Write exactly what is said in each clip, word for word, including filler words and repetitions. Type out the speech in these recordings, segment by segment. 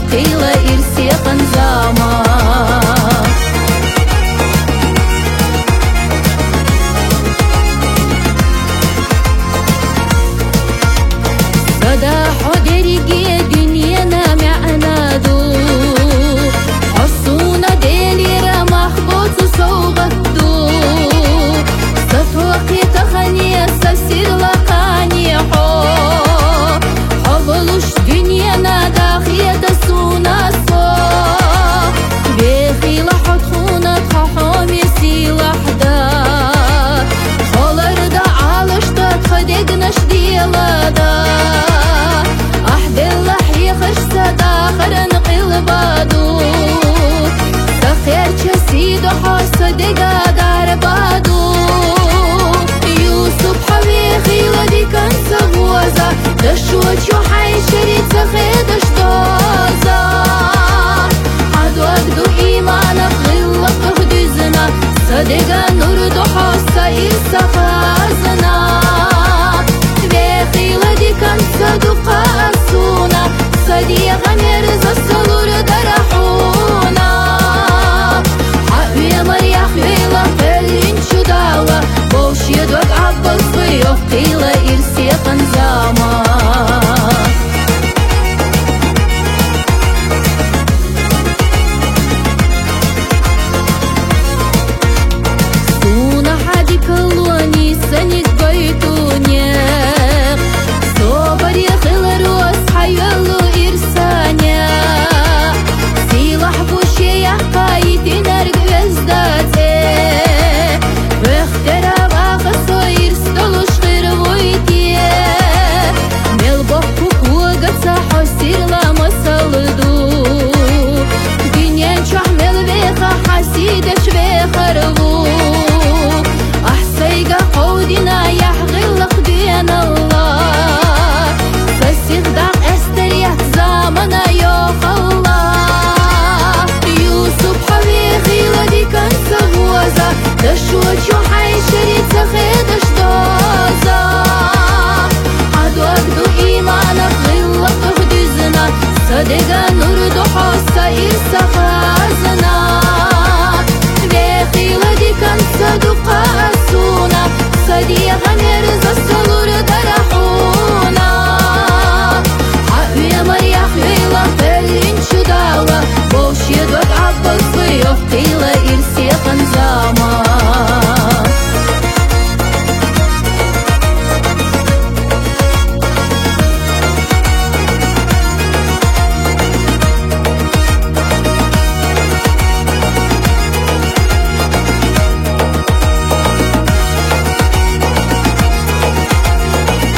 yoktayla ir siekan zama. Sada hoderiye dünyana ma'nadu Hasuna delira mahbutu soğuktu Satwaqi takhaniya sasir laqani ho Havuluş dünyana dakhiyata suna so Bekhila hatkhuna tkhahami silahda Khalarda alışta tkhdegnash dilada صدقا دار بادو يوسف حبيخي ودي كان سبوزا دشوت يو حي شريت سخيد اشتوزا عدو اقدو ايمانا غلق تهدزنا صدقا نور دو حوصا إرسا خازنا بيخي ودي كان صدقا أسونا صديقا مرزا الصلور درحونا يدوك عباس ويوقتيلا ir siekan zama. Suna hadi kalwani sanik baytunyek Sobari khilaru ashayalu irsanya Silah bu şeya qayitin ergvezdate Vehtera دشوت يو حي شريت سخيد اشتوزا عدو اقدو ايمانا غلق تهدزنا صدقا نور دو حوصا إرسا خازنا بيخي ودي كان صدقا أسونا صديقا مرزا الصلور درحونا حقويا مريح ويلا فلين شداوة بوش يدوك عباس ويوقتيلا ir siekan zama.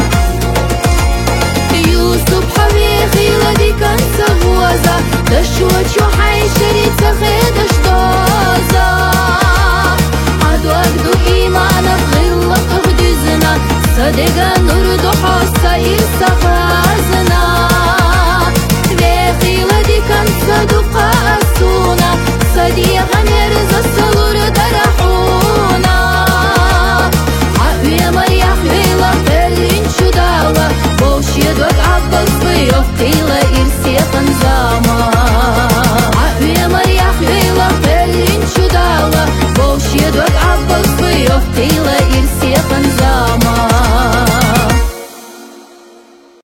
Yusuf حبيخي ودي كان سبوزا دشوت